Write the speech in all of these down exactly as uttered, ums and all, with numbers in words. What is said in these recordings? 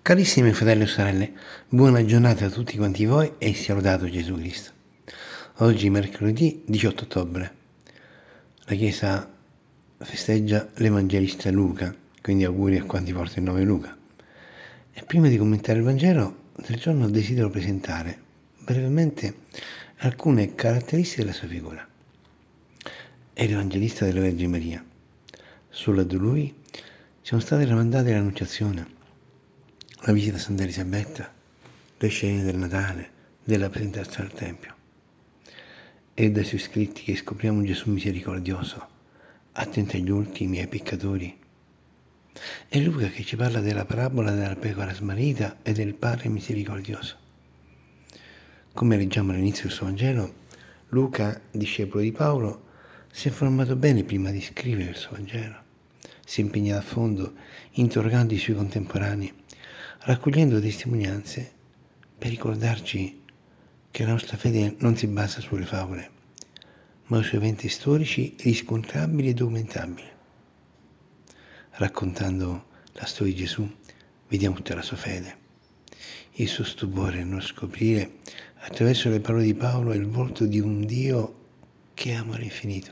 Carissimi fratelli e sorelle, buona giornata a tutti quanti voi e sia lodato Gesù Cristo. Oggi mercoledì diciotto ottobre. La Chiesa festeggia l'Evangelista Luca, quindi auguri a quanti portano il nome Luca. E prima di commentare il Vangelo del giorno desidero presentare brevemente alcune caratteristiche della sua figura. È l'Evangelista della Vergine Maria. Solo ad lui sono state tramandate l'Annunciazione, la visita a Santa Elisabetta, le scene del Natale, della presentazione al Tempio. È dai suoi scritti che scopriamo un Gesù misericordioso, attento agli ultimi, ai peccatori. È Luca che ci parla della parabola della pecora smarrita e del Padre misericordioso. Come leggiamo all'inizio del suo Vangelo, Luca, discepolo di Paolo, si è formato bene prima di scrivere il suo Vangelo. Si è impegnato a fondo, interrogando i suoi contemporanei, raccogliendo testimonianze per ricordarci che la nostra fede non si basa sulle favole, ma su eventi storici riscontrabili e documentabili. Raccontando la storia di Gesù, vediamo tutta la sua fede, il suo stupore nello scoprire, attraverso le parole di Paolo, il volto di un Dio che è amore infinito.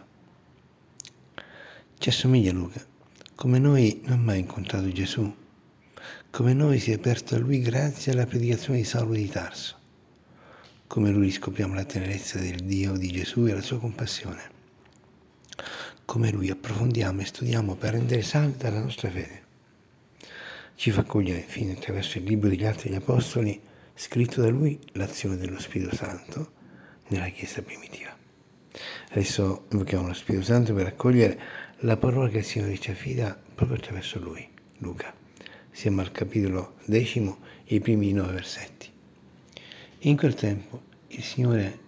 Ci assomiglia a Luca, come noi non ha mai incontrato Gesù, come noi si è aperto a lui grazie alla predicazione di Saulo di Tarso, come lui riscopriamo la tenerezza del Dio di Gesù e la sua compassione, come lui approfondiamo e studiamo per rendere salda la nostra fede. Ci fa cogliere infine attraverso il libro degli Atti degli Apostoli, scritto da lui, l'azione dello Spirito Santo nella Chiesa primitiva. Adesso invochiamo lo Spirito Santo per accogliere la parola che il Signore ci affida proprio attraverso lui, Luca. Siamo al capitolo decimo, i primi nove versetti. In quel tempo il Signore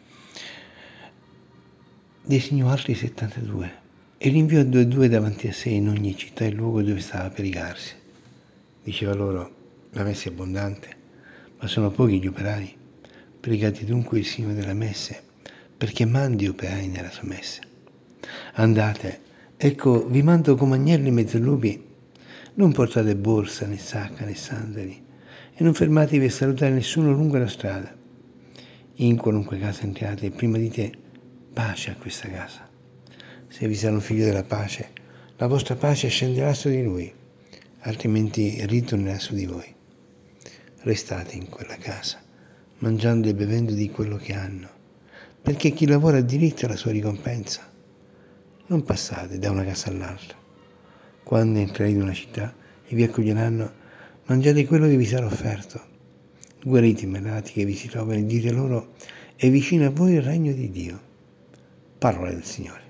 designò altri settantadue e li inviò due e due davanti a sé in ogni città e luogo dove stava per recarsi. Diceva loro: la messe è abbondante, ma sono pochi gli operai. Pregate dunque il Signore della messe, perché mandi operai nella sua messe. Andate, ecco, vi mando come agnelli in mezzo ai lupi. Non portate borsa, né sacca, né sandali, e non fermatevi a salutare nessuno lungo la strada. In qualunque casa entriate, prima di te, pace a questa casa. Se vi sarà un figlio della pace, la vostra pace scenderà su di lui, altrimenti ritornerà su di voi. Restate in quella casa, mangiando e bevendo di quello che hanno, perché chi lavora ha diritto alla sua ricompensa. Non passate da una casa all'altra. Quando entrerete in una città e vi accoglieranno, mangiate quello che vi sarà offerto. Guarite i malati che vi si trovano e dite loro: è vicino a voi il regno di Dio. Parola del Signore.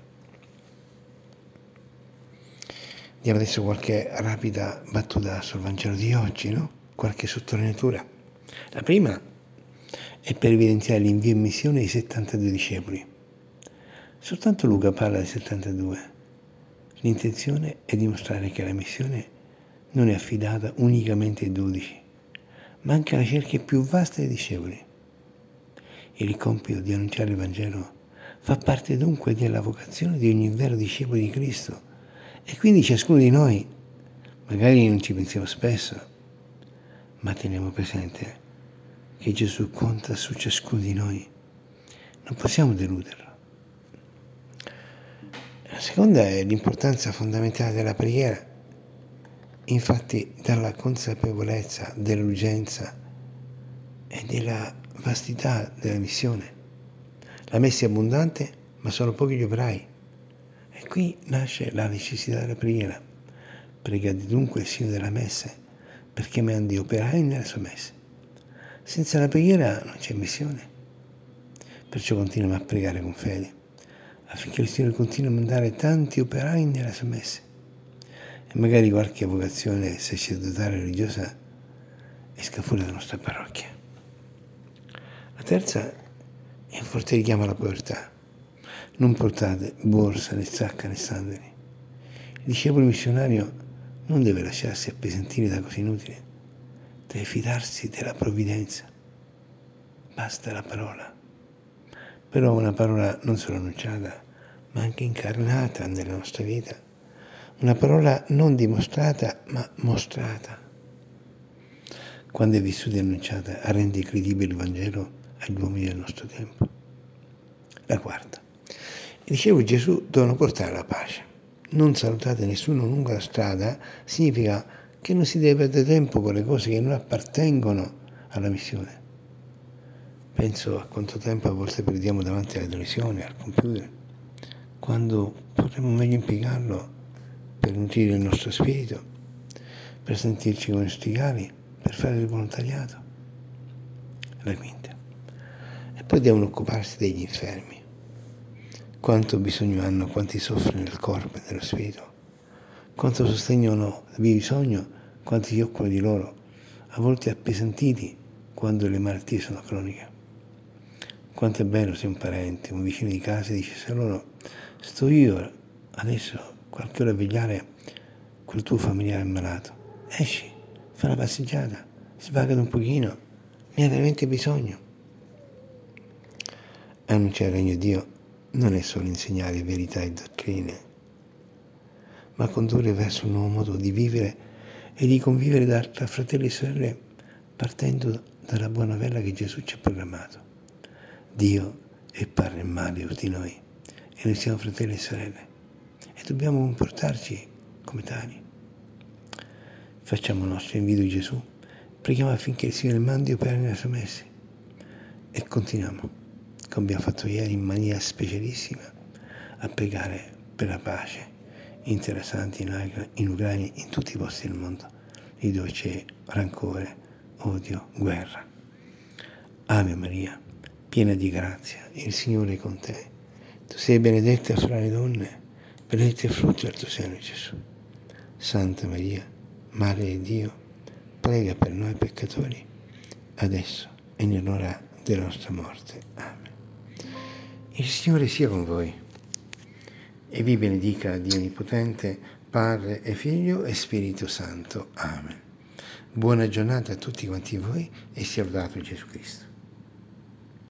Diamo adesso qualche rapida battuta sul Vangelo di oggi, no? Qualche sottolineatura. La prima è per evidenziare l'invio in missione dei settantadue discepoli. Soltanto Luca parla dei settantadue. L'intenzione è dimostrare che la missione non è affidata unicamente ai dodici, ma anche alla cerchia più vasta dei discepoli. Il compito di annunciare il Vangelo fa parte dunque della vocazione di ogni vero discepolo di Cristo, e quindi ciascuno di noi, magari non ci pensiamo spesso, ma teniamo presente che Gesù conta su ciascuno di noi. Non possiamo deluderlo. La seconda è l'importanza fondamentale della preghiera. Infatti, dalla consapevolezza dell'urgenza e della vastità della missione. La messa è abbondante, ma sono pochi gli operai. E qui nasce la necessità della preghiera. Pregate dunque il Signore della messe, perché mandi operai nella sua messe. Senza la preghiera non c'è missione. Perciò continuiamo a pregare con fede, affinché il Signore continui a mandare tanti operai nella sua messe. E magari qualche vocazione sacerdotale religiosa esca fuori dalla nostra parrocchia. La terza è un forte richiamo alla povertà. Non portate borsa, né sacca, né sandali. Il discepolo missionario non deve lasciarsi appesantire da cose inutili, deve fidarsi della provvidenza. Basta la parola. Però una parola non solo annunciata, ma anche incarnata nella nostra vita. Una parola non dimostrata, ma mostrata. quando è vissuta e annunciata, a rendere credibile il Vangelo agli uomini del nostro tempo. La quarta. I discepoli di Gesù devono portare la pace. Non salutate nessuno lungo la strada significa che non si deve perdere tempo con le cose che non appartengono alla missione. Penso a quanto tempo a volte perdiamo davanti alla televisione, al computer, quando potremmo meglio impiegarlo per nutrire il nostro spirito, per sentirci con i nostri cari, per fare il volontariato. La quinta. E poi devono occuparsi degli infermi. Quanto bisogno hanno, quanti soffrono nel corpo e nello spirito, quanto sostegno hanno bisogno, quanti si occupano di loro, a volte appesantiti quando le malattie sono croniche. Quanto è bello se un parente, un vicino di casa dice a loro: sto io adesso qualche ora a vegliare quel tuo familiare ammalato, esci, fai una passeggiata, svagati un pochino, ne hai veramente bisogno. Annunciare il regno di Dio non è solo insegnare verità e dottrine, ma condurre verso un nuovo modo di vivere e di convivere tra fratelli e sorelle, partendo dalla buona novella che Gesù ci ha proclamato. Dio è Padre male di noi e noi siamo fratelli e sorelle e dobbiamo comportarci come tali. Facciamo il nostro invito di Gesù, preghiamo affinché il Signore mandi opere nella sua messe e continuiamo, come abbiamo fatto ieri in maniera specialissima, a pregare per la pace interessanti in Ucraina, in tutti i posti del mondo, lì dove c'è rancore, odio, guerra. Ave Maria, piena di grazia, il Signore è con te. Tu sei benedetta fra le donne, benedetto è il frutto del tuo seno, Gesù. Santa Maria, Madre di Dio, prega per noi peccatori, adesso e nell'ora della nostra morte. Amen. Il Signore sia con voi e vi benedica Dio Onnipotente, Padre e Figlio e Spirito Santo. Amen. Buona giornata a tutti quanti voi e sia lodato Gesù Cristo.